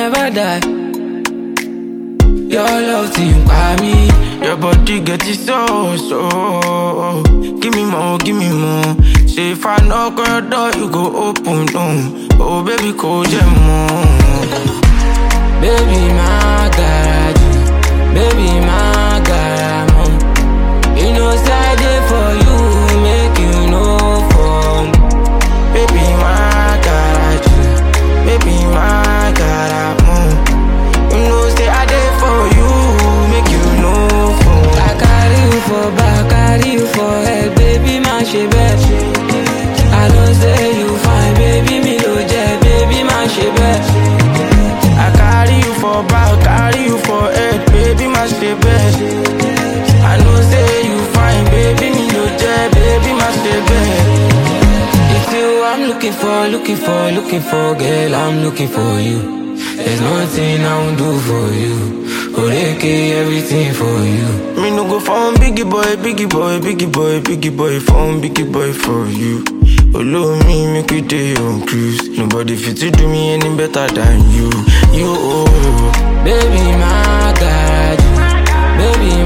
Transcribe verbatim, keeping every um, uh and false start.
never die. Your love team by me. Your body get it so, so. Give me more, give me more. Say if I knock on your door, you go open, no. Oh, baby, call them more. Baby, my garage. Baby, my garage. You know, side there for you, make you know for me. Baby, my garage. Baby, my garage. You know, say I there for you, make you know for me. I carry you for back, carry you for head, baby, my shebe. I don't say you fine, baby, me no jet, baby, my shebe. I carry you for back, carry you for head, baby, my shebe. I know say you fine, baby, me no jet, baby, my shebe. It's you I'm looking for, looking for, looking for, girl, I'm looking for you. There's nothing I won't do for you. Oreke, everything for you. Me no go phone biggie boy, biggie boy, biggie boy, biggie boy, phone biggie boy for you. Follow me, make we day on cruise. Nobody fit to do me any better than you. You, oh. Baby, my God. Baby,